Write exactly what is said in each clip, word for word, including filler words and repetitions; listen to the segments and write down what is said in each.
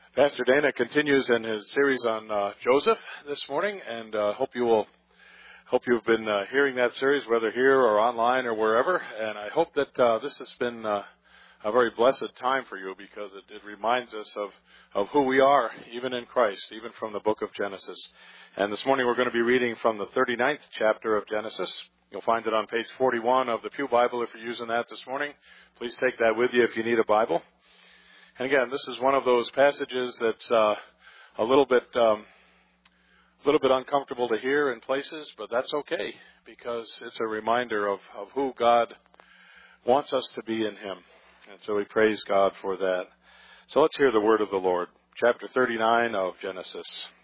Pastor Dana continues in his series on uh, Joseph this morning, and uh, hope you will hope you've been uh, hearing that series, whether here or online or wherever. And I hope that uh, this has been uh, a very blessed time for you, because it, it reminds us of of who we are, even in Christ, even from the book of Genesis. And this morning we're going to be reading from the thirty-ninth chapter of Genesis. You'll find it on page forty-one of the Pew Bible if you're using that this morning. Please take that with you if you need a Bible. And again, this is one of those passages that's uh, a little bit, um, a little bit uncomfortable to hear in places, but that's okay, because it's a reminder of, of who God wants us to be in Him. And so we praise God for that. So let's hear the word of the Lord. Chapter thirty-nine of Genesis.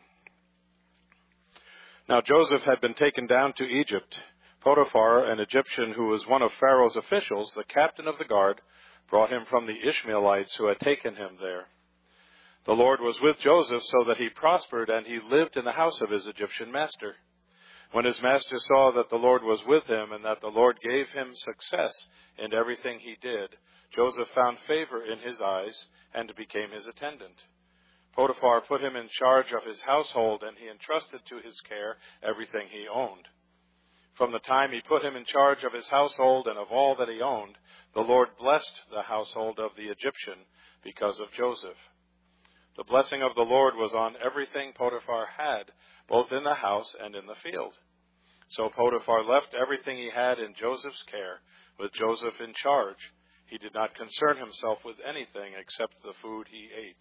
Now Joseph had been taken down to Egypt. Potiphar, an Egyptian who was one of Pharaoh's officials, the captain of the guard, brought him from the Ishmaelites who had taken him there. The Lord was with Joseph so that he prospered, and he lived in the house of his Egyptian master. When his master saw that the Lord was with him and that the Lord gave him success in everything he did, Joseph found favor in his eyes and became his attendant. Potiphar put him in charge of his household, and he entrusted to his care everything he owned. From the time he put him in charge of his household and of all that he owned, the Lord blessed the household of the Egyptian because of Joseph. The blessing of the Lord was on everything Potiphar had, both in the house and in the field. So Potiphar left everything he had in Joseph's care, with Joseph in charge. He did not concern himself with anything except the food he ate.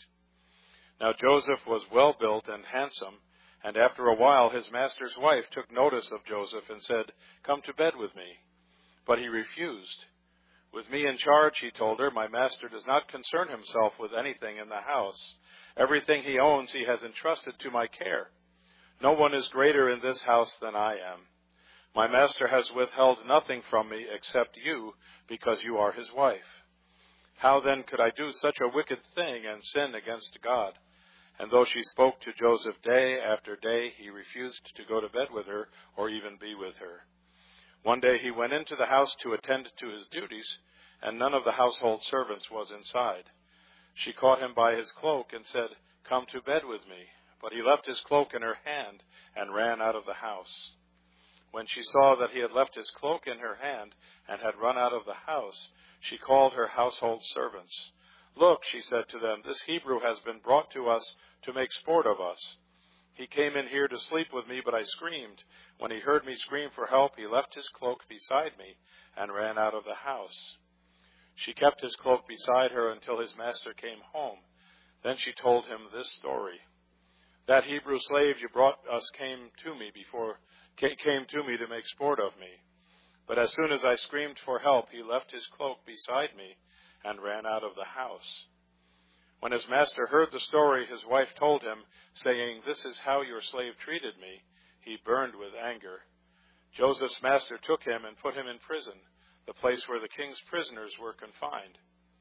Now Joseph was well built and handsome, and after a while his master's wife took notice of Joseph and said, "Come to bed with me." But he refused. "With me in charge," he told her, "my master does not concern himself with anything in the house. Everything he owns he has entrusted to my care. No one is greater in this house than I am. My master has withheld nothing from me except you, because you are his wife. How then could I do such a wicked thing and sin against God?" And though she spoke to Joseph day after day, he refused to go to bed with her or even be with her. One day he went into the house to attend to his duties, and none of the household servants was inside. She caught him by his cloak and said, "Come to bed with me." But he left his cloak in her hand and ran out of the house. When she saw that he had left his cloak in her hand and had run out of the house, she called her household servants. "Look," she said to them, "this Hebrew has been brought to us to make sport of us. He came in here to sleep with me, but I screamed. When he heard me scream for help, he left his cloak beside me and ran out of the house." She kept his cloak beside her until his master came home. Then she told him this story. "That Hebrew slave you brought us came to me before came to me to make sport of me. But as soon as I screamed for help, he left his cloak beside me and ran out of the house." When his master heard the story his wife told him, saying, "This is how your slave treated me," he burned with anger. Joseph's master took him and put him in prison, the place where the king's prisoners were confined.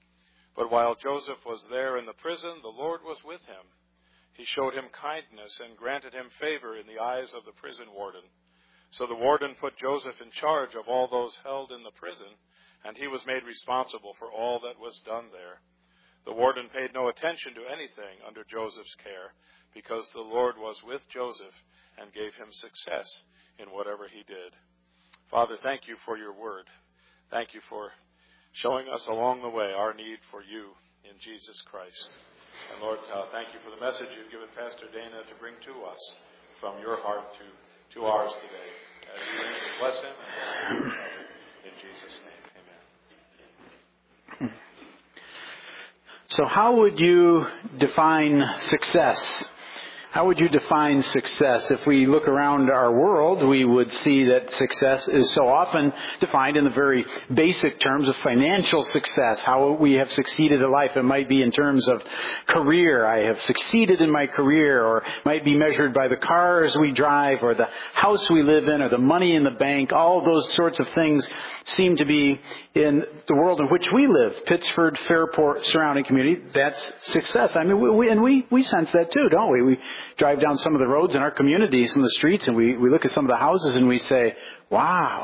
But while Joseph was there in the prison, the Lord was with him. He showed him kindness and granted him favor in the eyes of the prison warden. So the warden put Joseph in charge of all those held in the prison, and he was made responsible for all that was done there. The warden paid no attention to anything under Joseph's care, because the Lord was with Joseph and gave him success in whatever he did. Father, thank you for your word. Thank you for showing us along the way our need for you in Jesus Christ. And Lord, uh, thank you for the message you've given Pastor Dana to bring to us from your heart to, to ours today. As you bring to bless him and bless him in Jesus' name. Amen. So how would you define success? How would you define success? If we look around our world, we would see that success is so often defined in the very basic terms of financial success, how we have succeeded in life. It might be in terms of career. I have succeeded in my career, or might be measured by the cars we drive, or the house we live in, or the money in the bank. All those sorts of things seem to be in the world in which we live. Pittsford, Fairport, surrounding community, that's success. I mean, we, we and we, we sense that too, don't we? We drive down some of the roads in our community, some of the streets, and we, we look at some of the houses and we say, wow,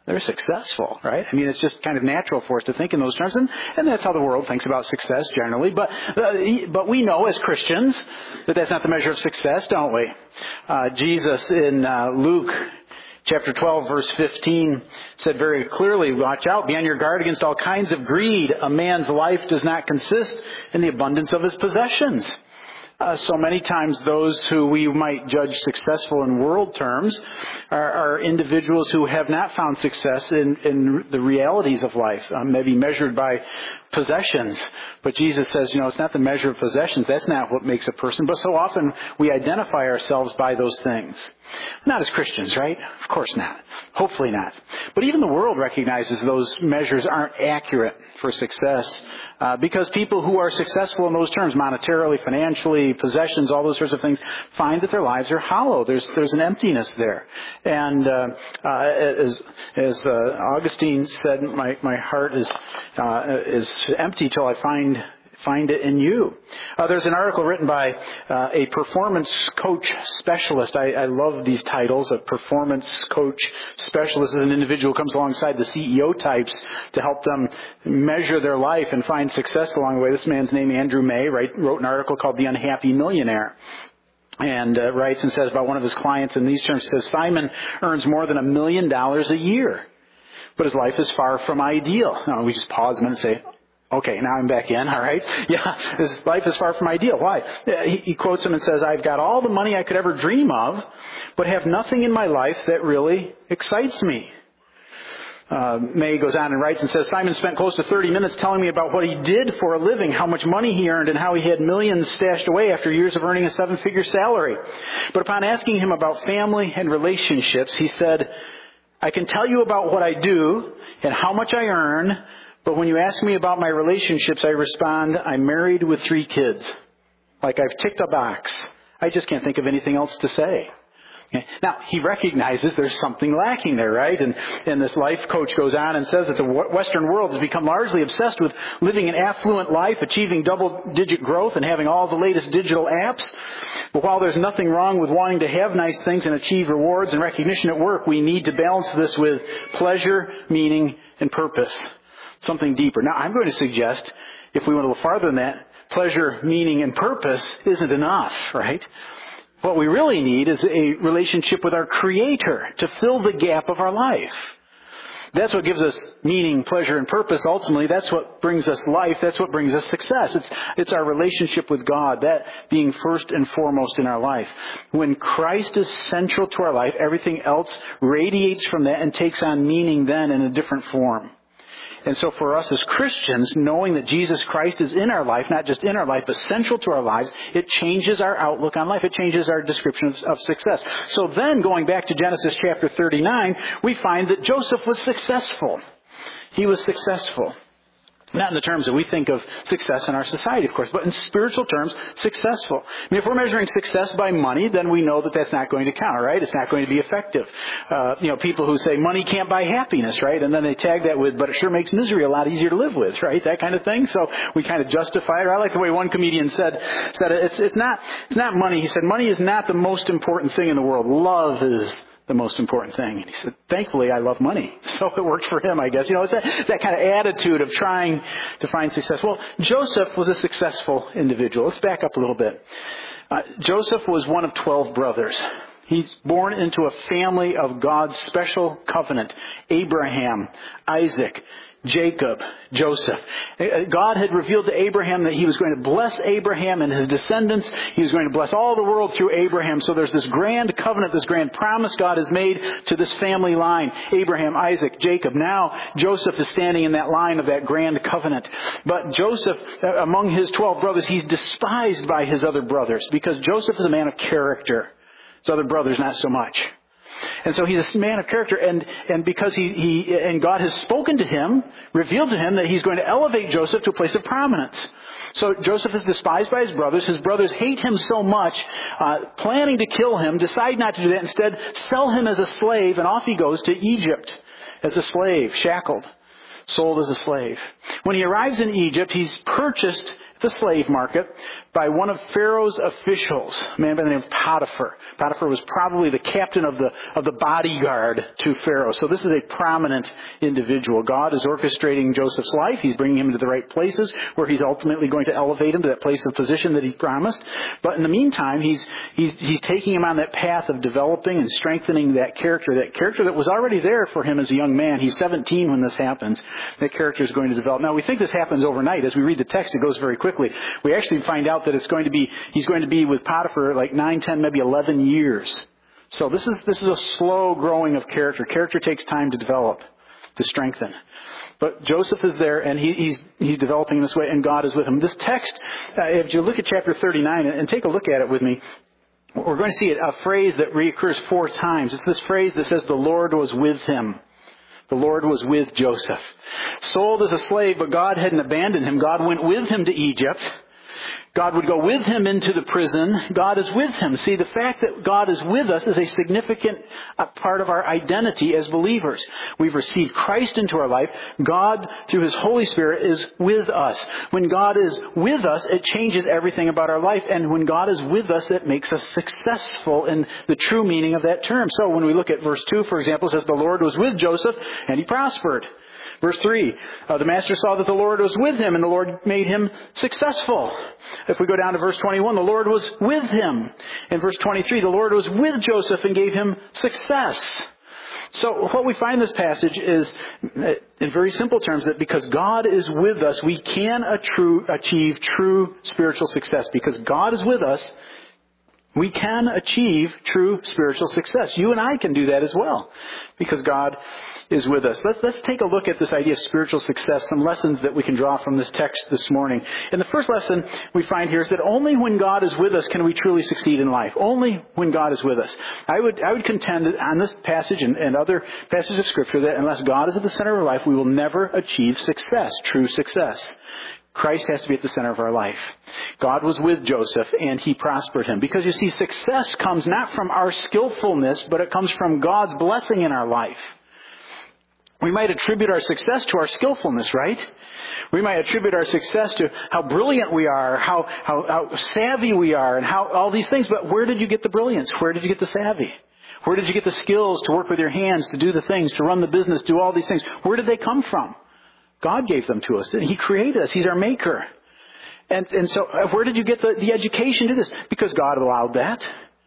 they're successful, right? I mean, it's just kind of natural for us to think in those terms, and, and that's how the world thinks about success generally. But uh, but we know as Christians that that's not the measure of success, don't we? Uh, Jesus in uh, Luke chapter twelve, verse fifteen said very clearly, watch out, be on your guard against all kinds of greed. A man's life does not consist in the abundance of his possessions. Uh, so many times those who we might judge successful in world terms are, are individuals who have not found success in, in the realities of life, um, maybe measured by possessions. But Jesus says, you know, it's not the measure of possessions. That's not what makes a person. But so often we identify ourselves by those things. Not as Christians, right? Of course not. Hopefully not. But even the world recognizes those measures aren't accurate for success. Uh, because people who are successful in those terms, monetarily, financially, possessions, all those sorts of things, find that their lives are hollow. There's there's an emptiness there. And uh, uh, as as uh, Augustine said, my my heart is uh, is empty till I find find it in you. Uh, there's an article written by uh, a performance coach specialist. I, I love these titles. A performance coach specialist is an individual who comes alongside the C E O types to help them measure their life and find success along the way. This man's name, Andrew May, right, wrote an article called The Unhappy Millionaire. And uh, writes and says about one of his clients in these terms, says, Simon earns more than a million dollars a year, but his life is far from ideal. Now, we just pause a minute and say, okay, now I'm back in, all right? Yeah, his life is far from ideal. Why? He, he quotes him and says, I've got all the money I could ever dream of, but have nothing in my life that really excites me. Uh, May goes on and writes and says, Simon spent close to thirty minutes telling me about what he did for a living, how much money he earned, and how he had millions stashed away after years of earning a seven-figure salary. But upon asking him about family and relationships, he said, I can tell you about what I do and how much I earn, but when you ask me about my relationships, I respond, I'm married with three kids. Like I've ticked a box. I just can't think of anything else to say. Now, he recognizes there's something lacking there, right? And, and this life coach goes on and says that the Western world has become largely obsessed with living an affluent life, achieving double-digit growth, and having all the latest digital apps. But while there's nothing wrong with wanting to have nice things and achieve rewards and recognition at work, we need to balance this with pleasure, meaning, and purpose. Something deeper. Now, I'm going to suggest, if we went a little farther than that, pleasure, meaning, and purpose isn't enough, right? What we really need is a relationship with our Creator to fill the gap of our life. That's what gives us meaning, pleasure, and purpose. Ultimately, that's what brings us life. That's what brings us success. It's, it's our relationship with God, that being first and foremost in our life. When Christ is central to our life, everything else radiates from that and takes on meaning then in a different form. And so for us as Christians, knowing that Jesus Christ is in our life, not just in our life, but central to our lives, it changes our outlook on life. It changes our description of, of success. So then, going back to Genesis chapter thirty-nine, we find that Joseph was successful. He was successful. Not in the terms that we think of success in our society, of course, but in spiritual terms, successful. I mean, if we're measuring success by money, then we know that that's not going to count, right? It's not going to be effective. Uh, you know, people who say money can't buy happiness, right? And then they tag that with, but it sure makes misery a lot easier to live with, right? That kind of thing. So we kind of justify it. I like the way one comedian said, said it's, it's not, it's not money. He said, money is not the most important thing in the world. Love is the most important thing. And he said, thankfully, I love money. So it worked for him, I guess. You know, it's that, that kind of attitude of trying to find success. Well, Joseph was a successful individual. Let's back up a little bit. Uh, Joseph was one of twelve brothers. He's born into a family of God's special covenant. Abraham, Isaac, Jacob, Joseph. God had revealed to Abraham that he was going to bless Abraham and his descendants. He was going to bless all the world through Abraham. So there's this grand covenant, this grand promise God has made to this family line. Abraham, Isaac, Jacob. Now Joseph is standing in that line of that grand covenant. But Joseph, among his twelve brothers, he's despised by his other brothers because Joseph is a man of character. His other brothers, not so much. And so he's a man of character, and, and because he, he, and God has spoken to him, revealed to him that he's going to elevate Joseph to a place of prominence. So Joseph is despised by his brothers. His brothers hate him so much, uh, planning to kill him, decide not to do that. Instead, sell him as a slave, and off he goes to Egypt as a slave, shackled, sold as a slave. When he arrives in Egypt, he's purchased the slave market by one of Pharaoh's officials, a man by the name of Potiphar. Potiphar was probably the captain of the of the bodyguard to Pharaoh. So this is a prominent individual. God is orchestrating Joseph's life. He's bringing him to the right places where he's ultimately going to elevate him to that place of position that he promised. But in the meantime, he's he's he's taking him on that path of developing and strengthening that character, that character that was already there for him as a young man. He's seventeen when this happens. That character is going to develop. Now, we think this happens overnight. As we read the text, it goes very quickly. We actually find out that it's going to be, he's going to be with Potiphar like nine, ten, maybe eleven years. So this is, this is a slow growing of character. Character takes time to develop, to strengthen. But Joseph is there, and he, he's he's developing this way, and God is with him. This text, uh, if you look at chapter thirty-nine, and take a look at it with me, we're going to see a phrase that reoccurs four times. It's this phrase that says, the Lord was with him. The Lord was with Joseph. Sold as a slave, but God hadn't abandoned him. God went with him to Egypt. God would go with him into the prison. God is with him. See, the fact that God is with us is a significant part of our identity as believers. We've received Christ into our life. God, through His Holy Spirit, is with us. When God is with us, it changes everything about our life. And when God is with us, it makes us successful in the true meaning of that term. So when we look at verse two, for example, it says, the Lord was with Joseph, and he prospered. Verse three, uh, the master saw that the Lord was with him, and the Lord made him successful. If we go down to verse twenty-one, the Lord was with him. In verse twenty-three, the Lord was with Joseph and gave him success. So what we find in this passage is, in very simple terms, that because God is with us, we can a true, achieve true spiritual success. Because God is with us, we can achieve true spiritual success. You and I can do that as well, because God is with us. Let's, let's take a look at this idea of spiritual success, some lessons that we can draw from this text this morning. And the first lesson we find here is that only when God is with us can we truly succeed in life. Only when God is with us. I would, I would contend that on this passage and, and other passages of Scripture that unless God is at the center of our life, we will never achieve success, true success. Christ has to be at the center of our life. God was with Joseph, and he prospered him. Because you see, success comes not from our skillfulness, but it comes from God's blessing in our life. We might attribute our success to our skillfulness, right? We might attribute our success to how brilliant we are, how, how, how savvy we are, and how all these things. But where did you get the brilliance? Where did you get the savvy? Where did you get the skills to work with your hands, to do the things, to run the business, do all these things? Where did they come from? God gave them to us. He created us. He's our maker. And, and so where did you get the, the education to do this? Because God allowed that.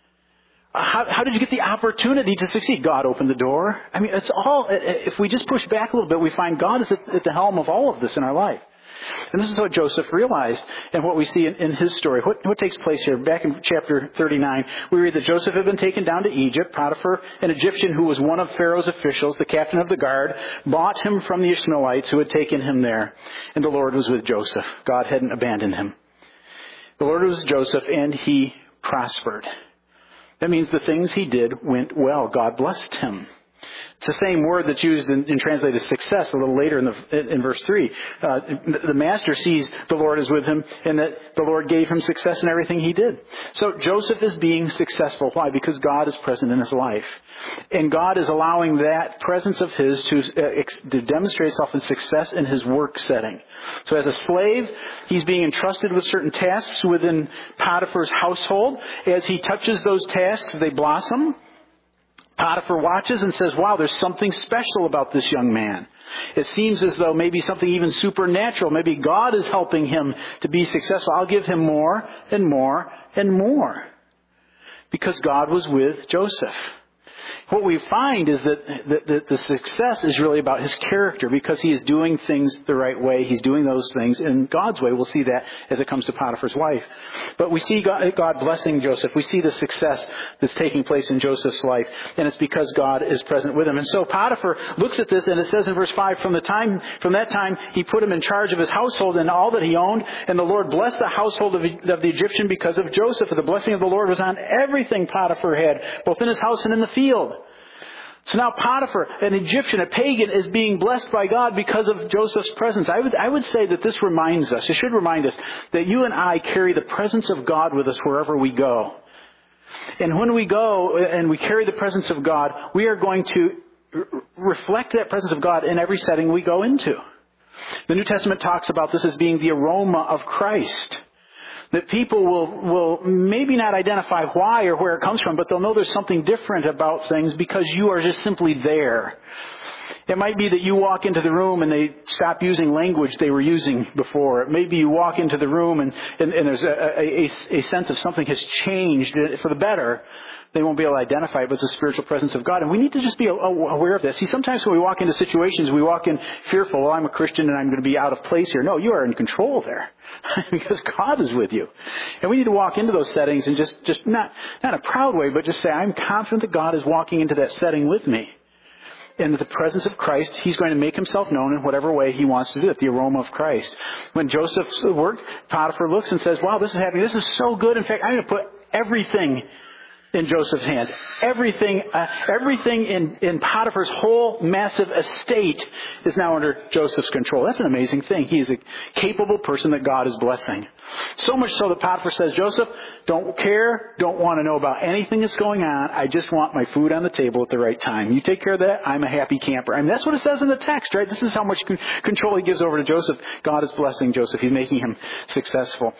How, how did you get the opportunity to succeed? God opened the door. I mean, it's all, if we just push back a little bit, we find God is at, at the helm of all of this in our life. And this is what Joseph realized and what we see in, in his story. What, what takes place here? Back in chapter thirty-nine, we read that Joseph had been taken down to Egypt. Potiphar, an Egyptian who was one of Pharaoh's officials, the captain of the guard, bought him from the Ishmaelites who had taken him there. And the Lord was with Joseph. God hadn't abandoned him. The Lord was with Joseph, and he prospered. That means the things he did went well. God blessed him. It's the same word that's used in, in translated success a little later in the in verse three. Uh, the master sees the Lord is with him, and that the Lord gave him success in everything he did. So Joseph is being successful. Why? Because God is present in his life, and God is allowing that presence of His to, uh, ex- to demonstrate itself in success in his work setting. So as a slave, he's being entrusted with certain tasks within Potiphar's household. As he touches those tasks, they blossom. Potiphar watches and says, wow, there's something special about this young man. It seems as though maybe something even supernatural. Maybe God is helping him to be successful. I'll give him more and more and more. Because God was with Joseph. What we find is that the, the, the success is really about his character, because he is doing things the right way. He's doing those things in God's way. We'll see that as it comes to Potiphar's wife. But we see God, God blessing Joseph. We see the success that's taking place in Joseph's life, and it's because God is present with him. And so Potiphar looks at this, and it says in verse five, from the time, from that time he put him in charge of his household and all that he owned, and the Lord blessed the household of, of the Egyptian because of Joseph. And the blessing of the Lord was on everything Potiphar had, both in his house and in the field. So now Potiphar, an Egyptian, a pagan, is being blessed by God because of Joseph's presence. I would, I would say that this reminds us, it should remind us, that you and I carry the presence of God with us wherever we go. And when we go and we carry the presence of God, we are going to reflect that presence of God in every setting we go into. The New Testament talks about this as being the aroma of Christ. That people will, will maybe not identify why or where it comes from, but they'll know there's something different about things because you are just simply there. It might be that you walk into the room and they stop using language they were using before. Maybe you walk into the room and, and, and there's a, a, a sense of something has changed for the better. They won't be able to identify it, but it's the spiritual presence of God. And we need to just be aware of this. See, sometimes when we walk into situations, we walk in fearful, oh, I'm a Christian and I'm going to be out of place here. No, you are in control there because God is with you. And we need to walk into those settings and just, just not, not in a proud way, but just say, I'm confident that God is walking into that setting with me. In the presence of Christ, He's going to make Himself known in whatever way He wants to do it, the aroma of Christ. When Joseph worked, Potiphar looks and says, wow, this is happening. This is so good. In fact, I'm going to put everything in Joseph's hands. Everything, uh, everything in, in Potiphar's whole massive estate is now under Joseph's control. That's an amazing thing. He's a capable person that God is blessing. So much so that Potiphar says, Joseph, don't care, don't want to know about anything that's going on. I just want my food on the table at the right time. You take care of that, I'm a happy camper. I mean, that's what it says in the text, right? This is how much control he gives over to Joseph. God is blessing Joseph. He's making him successful.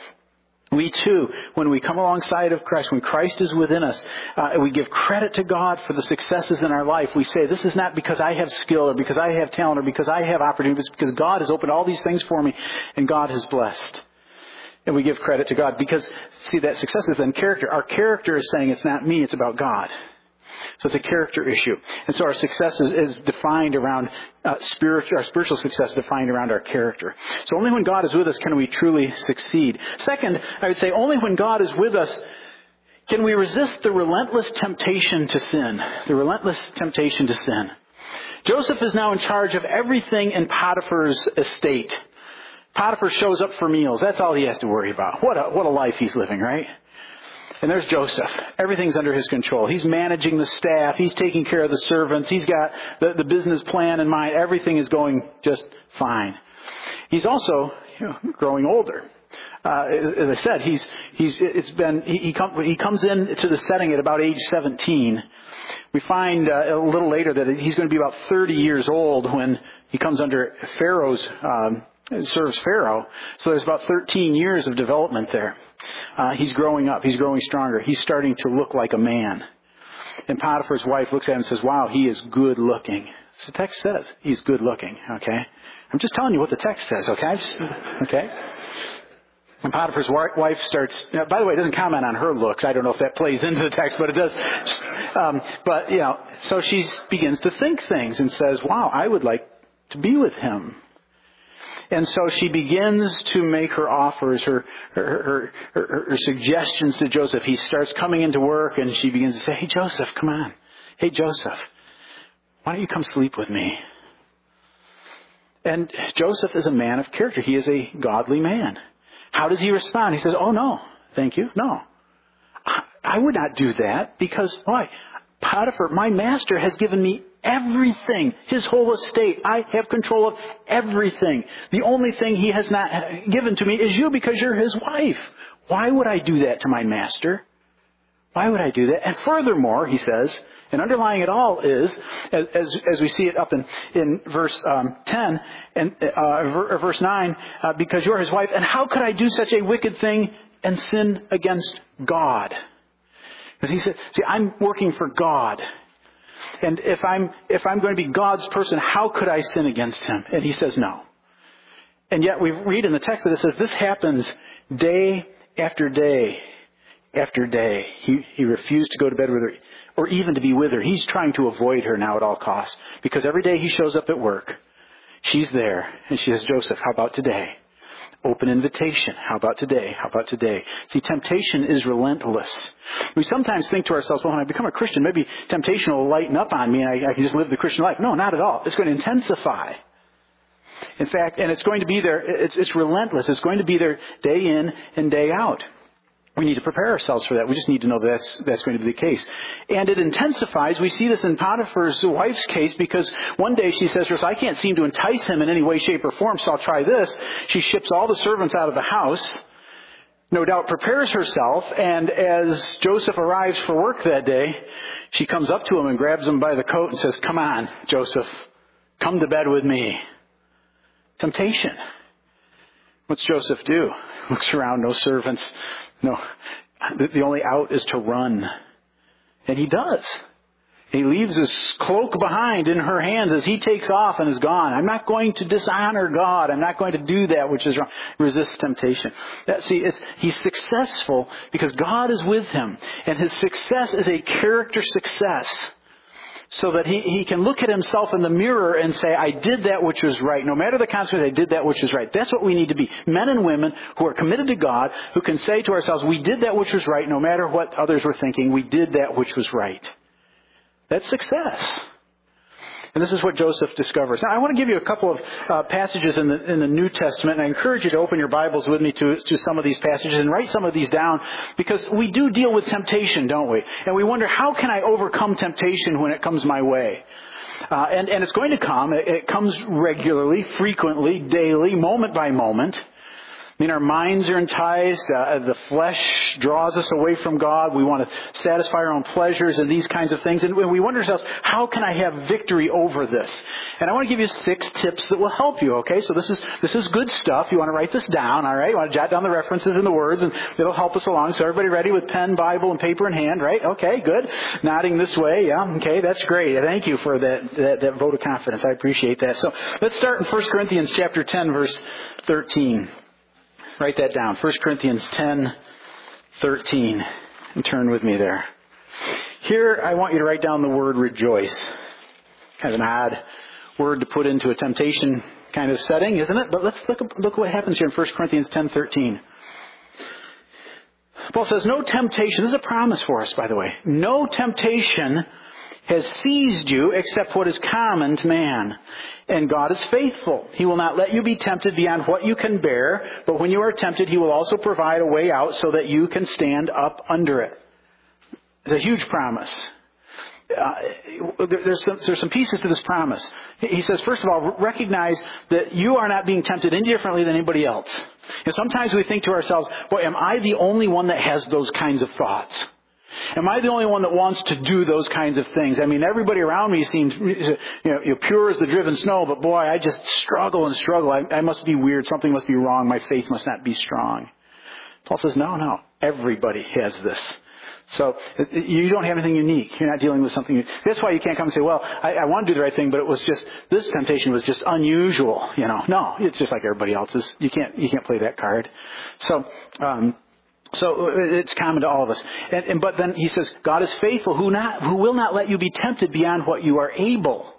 We too, when we come alongside of Christ, when Christ is within us, uh, we give credit to God for the successes in our life. We say, this is not because I have skill or because I have talent or because I have opportunities, it's because God has opened all these things for me and God has blessed. And we give credit to God because, see, that success is then character. Our character is saying it's not me, it's about God. So it's a character issue. And so our success is, is defined around uh, spiritual, our spiritual success is defined around our character. So only when God is with us can we truly succeed. Second, I would say only when God is with us can we resist the relentless temptation to sin. The relentless temptation to sin. Joseph is now in charge of everything in Potiphar's estate. Potiphar shows up for meals. That's all he has to worry about. What a, what a life he's living, right? And there's Joseph. Everything's under his control. He's managing the staff. He's taking care of the servants. He's got the, the business plan in mind. Everything is going just fine. He's also, you know, growing older. Uh, as I said, he's he's it's been he he, come, he comes in to the setting at about age seventeen. We find uh, a little later that he's going to be about thirty years old when he comes under Pharaoh's. Um, serves Pharaoh. So there's about thirteen years of development there. Uh, he's growing up. He's growing stronger. He's starting to look like a man. And Potiphar's wife looks at him and says, wow, he is good looking. So the text says he's good looking. Okay. I'm just telling you what the text says. Okay. Just, okay. And Potiphar's wife starts, now, by the way, it doesn't comment on her looks. I don't know if that plays into the text, but it does. Um, but, you know, so she begins to think things and says, wow, I would like to be with him. And so she begins to make her offers, her her, her her her suggestions to Joseph. He starts coming into work and she begins to say, hey, Joseph, come on. Hey, Joseph, why don't you come sleep with me? And Joseph is a man of character. He is a godly man. How does he respond? He says, oh, no, thank you. No, I would not do that because why? Potiphar, my master, has given me everything, his whole estate. I have control of everything. The only thing he has not given to me is you because you're his wife. Why would I do that to my master? Why would I do that? And furthermore, he says, and underlying it all is, as as we see it up in, in verse um, ten and uh, verse nine, uh, because you're his wife, and how could I do such a wicked thing and sin against God? Because he said, see, I'm working for God. And if I'm if I'm going to be God's person, how could I sin against him? And he says no. And yet we read in the text that it says this happens day after day after day. He he refused to go to bed with her or even to be with her. He's trying to avoid her now at all costs. Because every day he shows up at work, she's there. And she says, Joseph, how about today? Open invitation. How about today? How about today? See, temptation is relentless. We sometimes think to ourselves, well, when I become a Christian, maybe temptation will lighten up on me and I, I can just live the Christian life. No, not at all. It's going to intensify. In fact, and it's going to be there, it's, it's relentless. It's going to be there day in and day out. We need to prepare ourselves for that. We just need to know that that's, that's going to be the case. And it intensifies. We see this in Potiphar's wife's case because one day she says to us, I can't seem to entice him in any way, shape, or form, so I'll try this. She ships all the servants out of the house, no doubt prepares herself, and as Joseph arrives for work that day, she comes up to him and grabs him by the coat and says, come on, Joseph, come to bed with me. temptation. What's Joseph do? Looks around, no servants. No, the only out is to run. And he does. He leaves his cloak behind in her hands as he takes off and is gone. I'm not going to dishonor God. I'm not going to do that which is wrong. Resist temptation. That, see, it's, he's successful because God is with him. And his success is a character success. So that he, he can look at himself in the mirror and say, I did that which was right. No matter the consequence, I did that which was right. That's what we need to be. Men and women who are committed to God, who can say to ourselves, we did that which was right. No matter what others were thinking, we did that which was right. That's success. And this is what Joseph discovers. Now, I want to give you a couple of uh, passages in the in the New Testament, and I encourage you to open your Bibles with me to, to some of these passages and write some of these down, because we do deal with temptation, don't we? And we wonder, how can I overcome temptation when it comes my way? Uh, and, and it's going to come. It, it comes regularly, frequently, daily, moment by moment. I mean, our minds are enticed. Uh, the flesh draws us away from God. We want to satisfy our own pleasures and these kinds of things. And we wonder ourselves, how can I have victory over this? And I want to give you six tips that will help you, okay? So this is this is good stuff. You want to write this down, all right? You want to jot down the references and the words, and it'll help us along. So everybody ready with pen, Bible, and paper in hand, right? Okay, good. Nodding this way, yeah, okay, that's great. Thank you for that, that, that vote of confidence. I appreciate that. So let's start in First Corinthians chapter ten, verse thirteen. Write that down. First Corinthians ten, thirteen. And turn with me there. Here, I want you to write down the word rejoice. Kind of an odd word to put into a temptation kind of setting, isn't it? But let's look, look what happens here in First Corinthians ten, thirteen. Paul says, no temptation, this is a promise for us, by the way. No temptation has seized you except what is common to man. And God is faithful. He will not let you be tempted beyond what you can bear, but when you are tempted, He will also provide a way out so that you can stand up under it. It's a huge promise. Uh, there, there's, some, there's some pieces to this promise. He says, first of all, recognize that you are not being tempted any differently than anybody else. And sometimes we think to ourselves, boy, am I the only one that has those kinds of thoughts? Am I the only one that wants to do those kinds of things? I mean, everybody around me seems, you know, pure as the driven snow, but boy, I just struggle and struggle. I, I must be weird. Something must be wrong. My faith must not be strong. Paul says, no, no. Everybody has this. So you don't have anything unique. You're not dealing with something unique. That's why you can't come and say, well, I, I want to do the right thing, but it was just, this temptation was just unusual. You know, no, it's just like everybody else's. You can't, you can't play that card. So, um, So it's common to all of us. And, and, but then he says, God is faithful, who not, who will not let you be tempted beyond what you are able.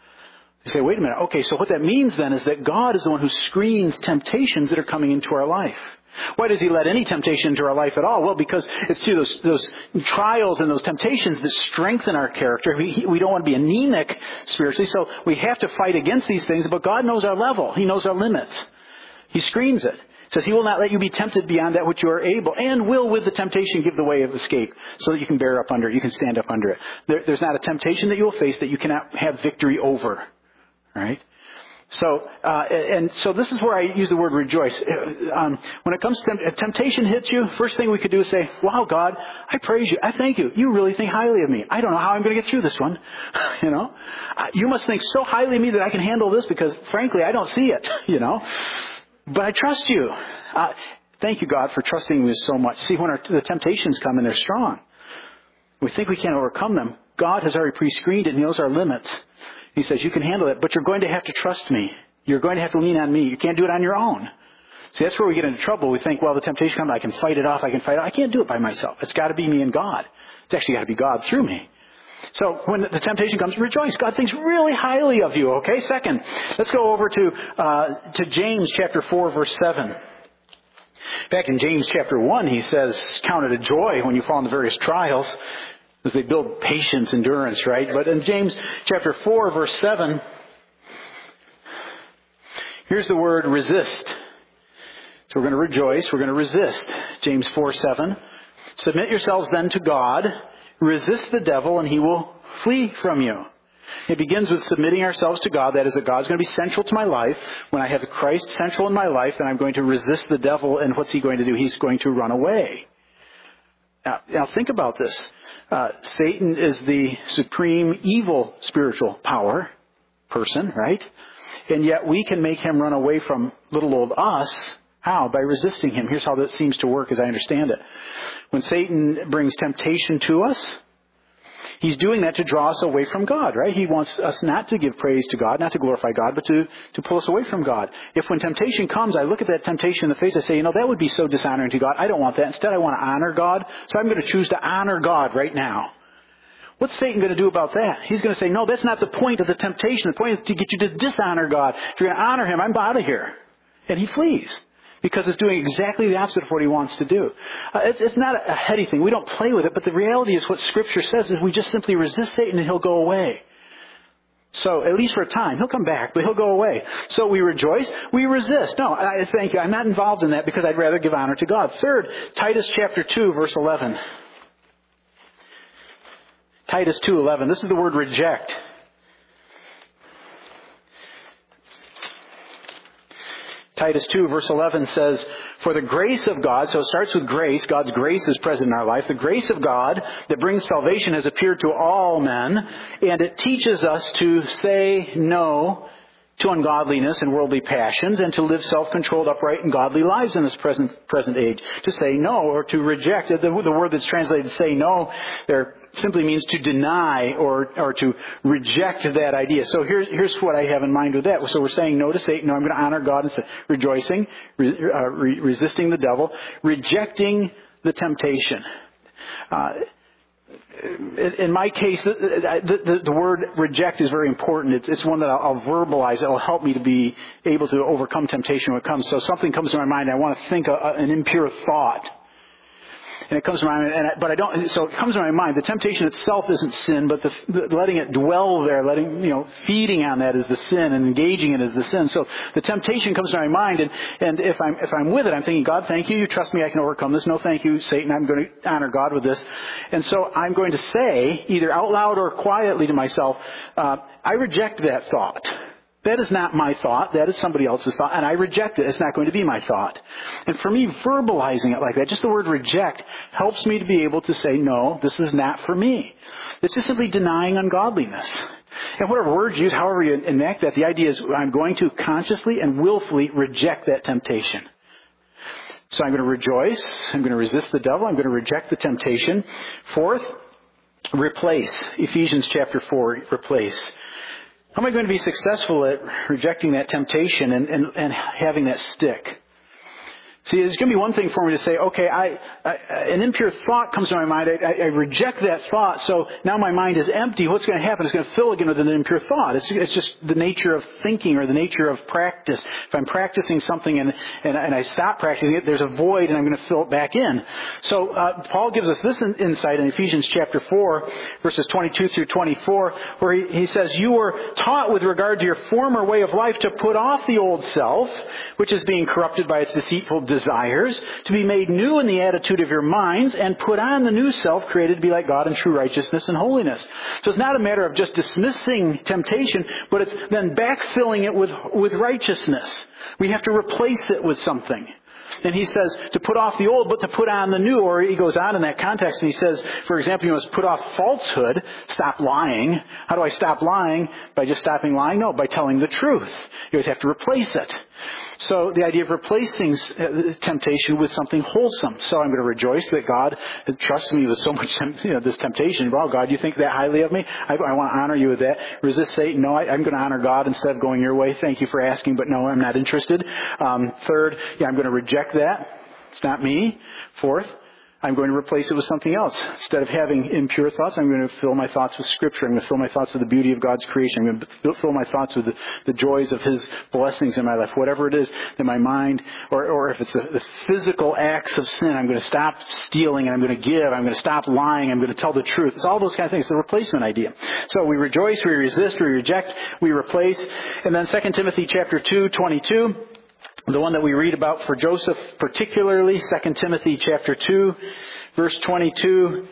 You say, wait a minute. Okay, so what that means then is that God is the one who screens temptations that are coming into our life. Why does He let any temptation into our life at all? Well, because it's through those, those trials and those temptations that strengthen our character. We, we don't want to be anemic spiritually, so we have to fight against these things. But God knows our level. He knows our limits. He screens it. It says He will not let you be tempted beyond that which you are able, and will with the temptation give the way of escape so that you can bear up under it, you can stand up under it. There, there's not a temptation that you will face that you cannot have victory over. Right? So, uh, and so this is where I use the word rejoice. Um, when it comes to temp- temptation hits you, first thing we could do is say, wow, God, I praise you. I thank you. You really think highly of me. I don't know how I'm going to get through this one. You know, uh, you must think so highly of me that I can handle this because frankly, I don't see it, you know. But I trust you. Uh, thank you, God, for trusting me so much. See, when our, the temptations come and they're strong, we think we can't overcome them. God has already pre-screened it and He knows our limits. He says, you can handle it, but you're going to have to trust me. You're going to have to lean on me. You can't do it on your own. See, that's where we get into trouble. We think, well, the temptation comes, I can fight it off, I can fight it off. I can't do it by myself. It's got to be me and God. It's actually got to be God through me. So when the temptation comes, rejoice. God thinks really highly of you, okay? Second, let's go over to uh, to James chapter four, verse seven. Back in James chapter one, he says, count it a joy when you fall into various trials, as they build patience, endurance, right? But in James chapter four, verse seven, here's the word resist. So we're going to rejoice, we're going to resist. James four, seven. Submit yourselves then to God. Resist the devil and he will flee from you. It begins with submitting ourselves to God. That is, that God's going to be central to my life. When I have Christ central in my life, then I'm going to resist the devil. And what's he going to do? He's going to run away. Now, now think about this. Uh, Satan is the supreme evil spiritual power person, right? And yet we can make him run away from little old us. How? By resisting him. Here's how that seems to work as I understand it. When Satan brings temptation to us, he's doing that to draw us away from God, right? He wants us not to give praise to God, not to glorify God, but to, to pull us away from God. If when temptation comes, I look at that temptation in the face, I say, you know, that would be so dishonoring to God. I don't want that. Instead, I want to honor God. So I'm going to choose to honor God right now. What's Satan going to do about that? He's going to say, no, that's not the point of the temptation. The point is to get you to dishonor God. If you're going to honor him, I'm out of here. And he flees. Because it's doing exactly the opposite of what he wants to do. Uh, it's, it's not a heady thing. We don't play with it, but the reality is what Scripture says is we just simply resist Satan and he'll go away. So, at least for a time. He'll come back, but he'll go away. So we rejoice, we resist. No, I thank you. I'm not involved in that because I'd rather give honor to God. Third, Titus chapter two, verse eleven. Titus two eleven. This is the word reject. Titus two verse eleven says, for the grace of God, so it starts with grace, God's grace is present in our life. The grace of God that brings salvation has appeared to all men, and it teaches us to say no to ungodliness and worldly passions, and to live self-controlled, upright, and godly lives in this present present age. To say no, or to reject. The, the word that's translated say no there simply means to deny or or to reject that idea. So here's here's what I have in mind with that. So we're saying no to Satan. No, I'm going to honor God instead. Rejoicing, re, uh, re, resisting the devil, rejecting the temptation. Uh, In my case, the, the, the word reject is very important. It's, it's one that I'll, I'll verbalize. It will help me to be able to overcome temptation when it comes. So something comes to my mind. I want to think a, a, an impure thought. And it comes to my mind, and I, but I don't, so it comes to my mind. The temptation itself isn't sin, but the, the letting it dwell there, letting, you know, feeding on that is the sin, and engaging in it is the sin. So the temptation comes to my mind, and, and if I'm, if I'm with it, I'm thinking, God, thank you. You trust me, I can overcome this. No, thank you, Satan. I'm going to honor God with this. And so I'm going to say, either out loud or quietly to myself, uh, I reject that thought. That is not my thought. That is somebody else's thought. And I reject it. It's not going to be my thought. And for me, verbalizing it like that, just the word reject, helps me to be able to say, no, this is not for me. It's just simply denying ungodliness. And whatever words you use, however you enact that, the idea is I'm going to consciously and willfully reject that temptation. So I'm going to rejoice. I'm going to resist the devil. I'm going to reject the temptation. Fourth, replace. Ephesians chapter four, replace. How am I going to be successful at rejecting that temptation and, and, and having that stick? See, there's going to be one thing for me to say, okay, I, I an impure thought comes to my mind. I, I, I reject that thought, so now my mind is empty. What's going to happen? It's going to fill again with an impure thought. It's, it's just the nature of thinking or the nature of practice. If I'm practicing something and, and, and I stop practicing it, there's a void and I'm going to fill it back in. So uh, Paul gives us this insight in Ephesians chapter four, verses twenty-two through twenty-four, where he, he says, you were taught with regard to your former way of life to put off the old self, which is being corrupted by its deceitful desires, to be made new in the attitude of your minds, and put on the new self, created to be like God in true righteousness and holiness. So it's not a matter of just dismissing temptation, but it's then backfilling it with, with righteousness. We have to replace it with something. And he says to put off the old, but to put on the new. Or he goes on in that context and he says, for example, you must put off falsehood, stop lying. How do I stop lying? By just stopping lying? No, by telling the truth. You always have to replace it. So the idea of replacing temptation with something wholesome. So I'm going to rejoice that God trusts me with so much, you know, this temptation. Wow, God, you think that highly of me? I, I want to honor you with that. Resist Satan. No, I, I'm going to honor God instead of going your way. Thank you for asking, but no, I'm not interested. Um, third, yeah, I'm going to reject that. It's not me. Fourth, I'm going to replace it with something else. Instead of having impure thoughts, I'm going to fill my thoughts with Scripture. I'm going to fill my thoughts with the beauty of God's creation. I'm going to fill my thoughts with the, the joys of His blessings in my life. Whatever it is that my mind, or, or if it's the, the physical acts of sin, I'm going to stop stealing and I'm going to give. I'm going to stop lying. I'm going to tell the truth. It's all those kind of things. It's the replacement idea. So we rejoice, we resist, we reject, we replace. And then Second Timothy chapter two, twenty-two. The one that we read about for Joseph particularly, Second Timothy chapter two, verse twenty-two.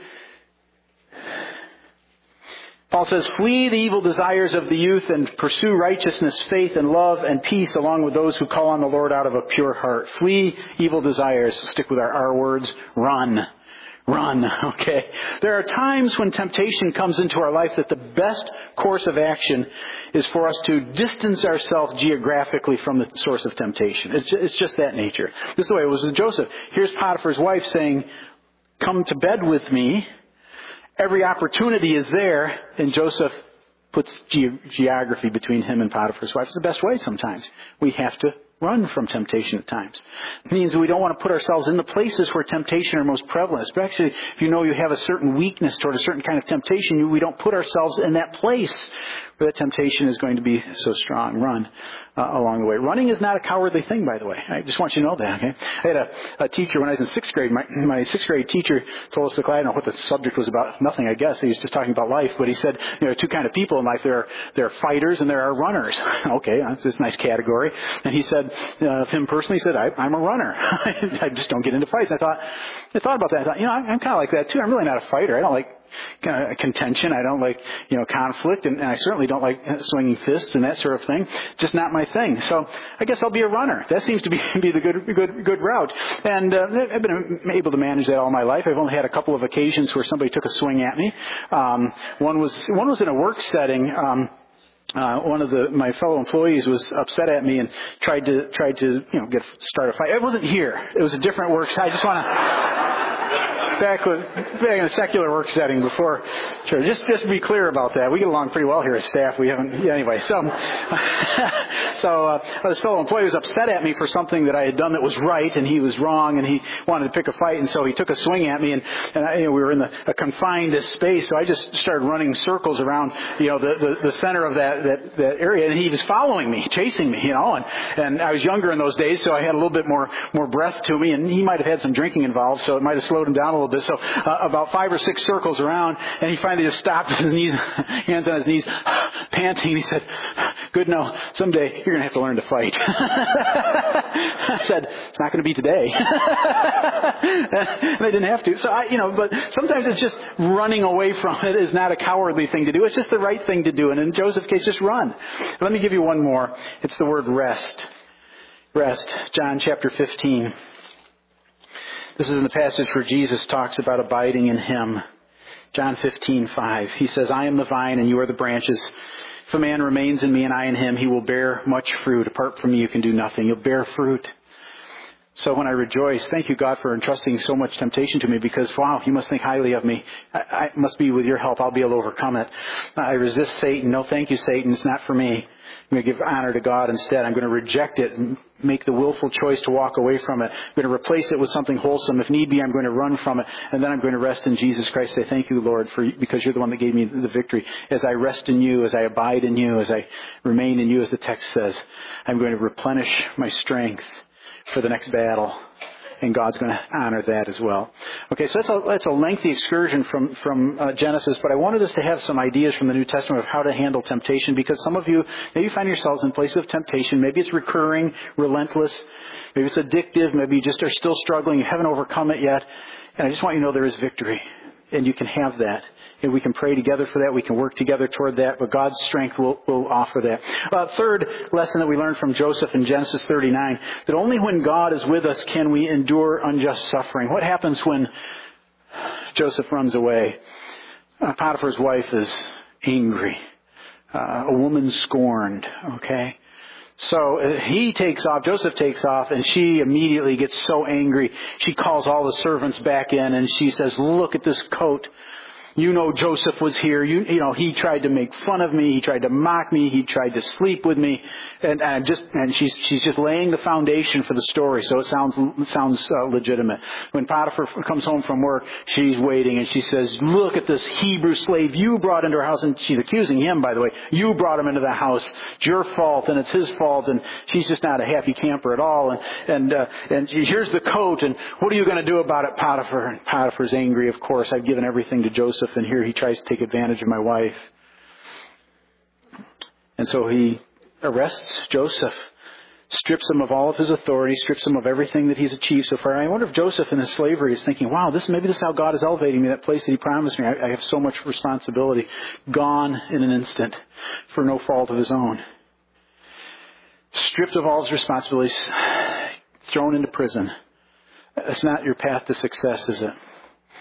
Paul says, flee the evil desires of the youth and pursue righteousness, faith, and love, and peace along with those who call on the Lord out of a pure heart. Flee evil desires. Stick with our R words. Run. Run, okay? There are times when temptation comes into our life that the best course of action is for us to distance ourselves geographically from the source of temptation. It's just, it's just that nature. This is the way it was with Joseph. Here's Potiphar's wife saying, come to bed with me. Every opportunity is there, and Joseph puts ge- geography between him and Potiphar's wife. It's the best way sometimes. We have to run from temptation at times. It means that we don't want to put ourselves in the places where temptation are most prevalent. Especially if you know you have a certain weakness toward a certain kind of temptation, you, we don't put ourselves in that place where that temptation is going to be so strong. Run uh, along the way. Running is not a cowardly thing, by the way. I just want you to know that. Okay? I had a, a teacher when I was in sixth grade. My, my sixth grade teacher told us, the class, I don't know what the subject was about. Nothing, I guess. He was just talking about life. But he said, you know, there are two kind of people in life. There are, there are fighters and there are runners. Okay, that's a nice category. And he said, uh, of him personally, he said, I, I'm a runner. I just don't get into fights. I thought, I thought about that. I thought, you know, I'm, I'm kind of like that too. I'm really not a fighter. I don't like kind of contention. I don't like, you know, conflict, and, and I certainly don't like swinging fists and that sort of thing. Just not my thing. So I guess I'll be a runner. That seems to be, be the good, good, good route. And uh, I've been able to manage that all my life. I've only had a couple of occasions where somebody took a swing at me. Um, one was one was in a work setting. Um, Uh, one of the my fellow employees was upset at me and tried to tried to you know get start a fight. It wasn't here. It was a different work site. I just want to back with back in a secular work setting before. Sure, just just be clear about that. We get along pretty well here as staff. We haven't yeah, anyway. So so uh, this fellow employee was upset at me for something that I had done that was right, and he was wrong, and he wanted to pick a fight, and so he took a swing at me, and, and I, you know, we were in the, a confined space, so I just started running circles around you know the, the, the center of that, that that area, and he was following me, chasing me, you know, and and I was younger in those days, so I had a little bit more more breath to me, and he might have had some drinking involved, so it might have slowed him down a little bit. So uh, about five or six circles around, and he finally just stopped with his knees, hands on his knees, panting. And he said, "Good, no, someday you're going to have to learn to fight." I said, "It's not going to be today." And I didn't have to. So I, you know, but sometimes it's just running away from it is not a cowardly thing to do. It's just the right thing to do. And in Joseph's case, just run. Let me give you one more. It's the word rest. Rest. John chapter fifteen. This is in the passage where Jesus talks about abiding in Him. John fifteen five. He says, "I am the vine and you are the branches. If a man remains in me and I in him, he will bear much fruit. Apart from me, you can do nothing." You'll bear fruit. So when I rejoice, thank you, God, for entrusting so much temptation to me, because, wow, you must think highly of me. I, I must be with your help. I'll be able to overcome it. I resist Satan. No, thank you, Satan. It's not for me. I'm going to give honor to God instead. I'm going to reject it and make the willful choice to walk away from it. I'm going to replace it with something wholesome. If need be, I'm going to run from it. And then I'm going to rest in Jesus Christ. Say, thank you, Lord, for because you're the one that gave me the victory. As I rest in you, as I abide in you, as I remain in you, as the text says, I'm going to replenish my strength for the next battle, and God's going to honor that as well. Okay, so that's a, that's a lengthy excursion from from uh, Genesis, but I wanted us to have some ideas from the New Testament of how to handle temptation, because some of you, maybe you find yourselves in places of temptation. Maybe it's recurring, relentless. Maybe it's addictive. Maybe you just are still struggling. You haven't overcome it yet. And I just want you to know there is victory. And you can have that. And we can pray together for that. We can work together toward that. But God's strength will, will offer that. Uh, third lesson that we learned from Joseph in Genesis thirty-nine, that only when God is with us can we endure unjust suffering. What happens when Joseph runs away? Uh, Potiphar's wife is angry. Uh, a woman scorned. Okay? So he takes off, Joseph takes off, and she immediately gets so angry. She calls all the servants back in, and she says, "Look at this coat. You know Joseph was here. You, you know, he tried to make fun of me. He tried to mock me. He tried to sleep with me." And, and just, and she's, she's just laying the foundation for the story. So it sounds, it sounds uh, legitimate. When Potiphar comes home from work, she's waiting and she says, "Look at this Hebrew slave you brought into our house." And she's accusing him, by the way. "You brought him into the house. It's your fault and it's his fault." And she's just not a happy camper at all. And, and, uh, and here's the coat. And what are you going to do about it, Potiphar? And Potiphar's angry, of course. I've given everything to Joseph, and here he tries to take advantage of my wife. And so he arrests Joseph, strips him of all of his authority, strips him of everything that he's achieved so far. And I wonder if Joseph in his slavery is thinking, wow, this maybe this is how God is elevating me, that place that he promised me. I, I have so much responsibility. Gone in an instant for no fault of his own. Stripped of all his responsibilities, thrown into prison. It's not your path to success, is it?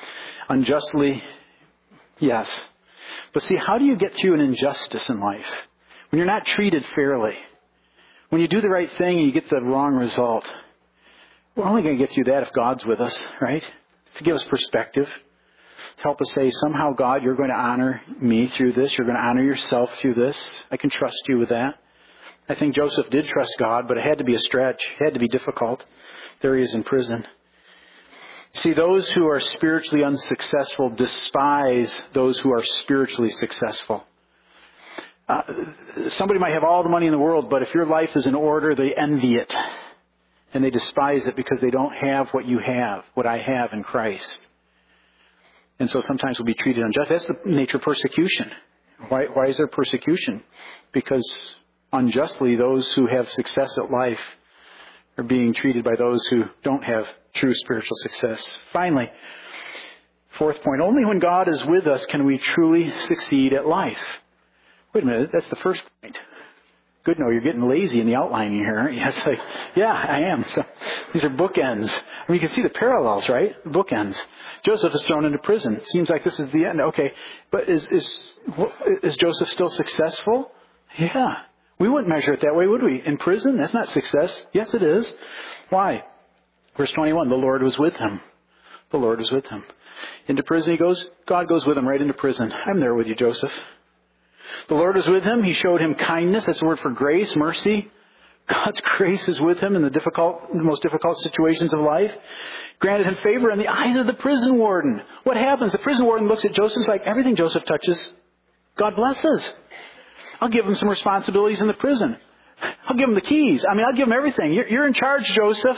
Unjustly, yes. But see, how do you get through an injustice in life? When you're not treated fairly. When you do the right thing and you get the wrong result. We're only going to get through that if God's with us, right? To give us perspective. To help us say, somehow, God, you're going to honor me through this. You're going to honor yourself through this. I can trust you with that. I think Joseph did trust God, but it had to be a stretch. It had to be difficult. There he is in prison. See, those who are spiritually unsuccessful despise those who are spiritually successful. Uh, somebody might have all the money in the world, but if your life is in order, they envy it. And they despise it because they don't have what you have, what I have in Christ. And so sometimes we'll be treated unjustly. That's the nature of persecution. Why, why is there persecution? Because unjustly, those who have success at life are being treated by those who don't have true spiritual success. Finally, fourth point, only when God is with us can we truly succeed at life. Wait a minute, that's the first point. Good, no, you're getting lazy in the outlining here, aren't you? It's like, yeah, I am. So these are bookends. I mean, you can see the parallels, right? Bookends. Joseph is thrown into prison. It seems like this is the end. Okay, but is is is Joseph still successful? Yeah. We wouldn't measure it that way, would we? In prison? That's not success. Yes, it is. Why? Verse twenty-one, the Lord was with him. The Lord was with him. Into prison he goes. God goes with him right into prison. I'm there with you, Joseph. The Lord was with him. He showed him kindness. That's the word for grace, mercy. God's grace is with him in the difficult, the most difficult situations of life. Granted him favor in the eyes of the prison warden. What happens? The prison warden looks at Joseph and is like, everything Joseph touches, God blesses. I'll give him some responsibilities in the prison. I'll give him the keys. I mean, I'll give him everything. You're, you're in charge, Joseph.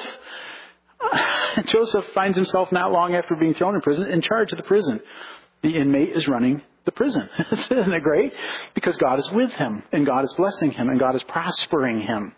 And Joseph finds himself not long after being thrown in prison in charge of the prison. The inmate is running the prison. Isn't it great? Because God is with him, and God is blessing him, and God is prospering him.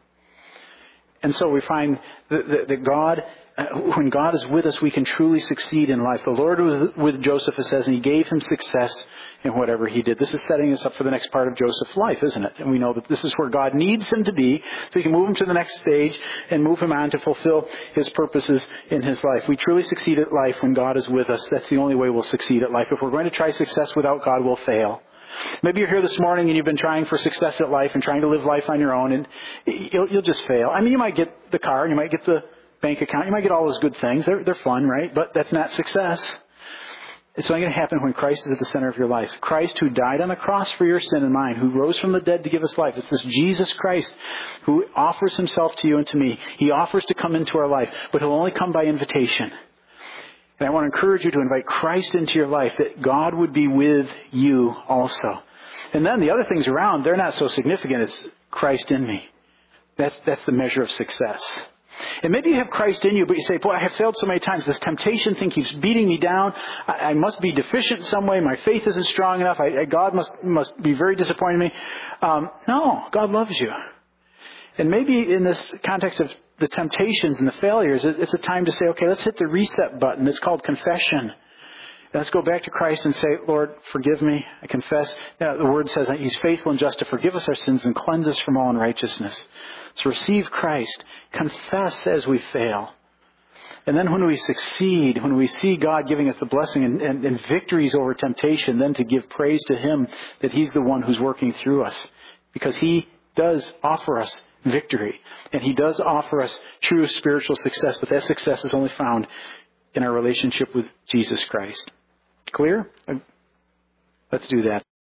And so we find that, that, that God, uh, when God is with us, we can truly succeed in life. The Lord was with Joseph, it says, and he gave him success in whatever he did. This is setting us up for the next part of Joseph's life, isn't it? And we know that this is where God needs him to be, so he can move him to the next stage and move him on to fulfill his purposes in his life. We truly succeed at life when God is with us. That's the only way we'll succeed at life. If we're going to try success without God, we'll fail. Maybe you're here this morning and you've been trying for success at life and trying to live life on your own, and you'll, you'll just fail. I mean, you might get the car, you might get the bank account, you might get all those good things. They're, they're fun, right? But that's not success. It's only going to happen when Christ is at the center of your life. Christ who died on the cross for your sin and mine, who rose from the dead to give us life. It's this Jesus Christ who offers himself to you and to me. He offers to come into our life, but he'll only come by invitation. And I want to encourage you to invite Christ into your life, that God would be with you also. And then the other things around, they're not so significant. It's Christ in me. That's that's the measure of success. And maybe you have Christ in you, but you say, boy, I have failed so many times. This temptation thing keeps beating me down. I, I must be deficient in some way. My faith isn't strong enough. I, I, God must must be very disappointed in me. Um, no, God loves you. And maybe in this context of the temptations and the failures, it's a time to say, okay, let's hit the reset button. It's called confession. Let's go back to Christ and say, Lord, forgive me. I confess. Now, the Word says that he's faithful and just to forgive us our sins and cleanse us from all unrighteousness. So receive Christ. Confess as we fail. And then when we succeed, when we see God giving us the blessing and, and, and victories over temptation, then to give praise to him that he's the one who's working through us. Because he does offer us victory. And he does offer us true spiritual success. But that success is only found in our relationship with Jesus Christ. Clear? Let's do that.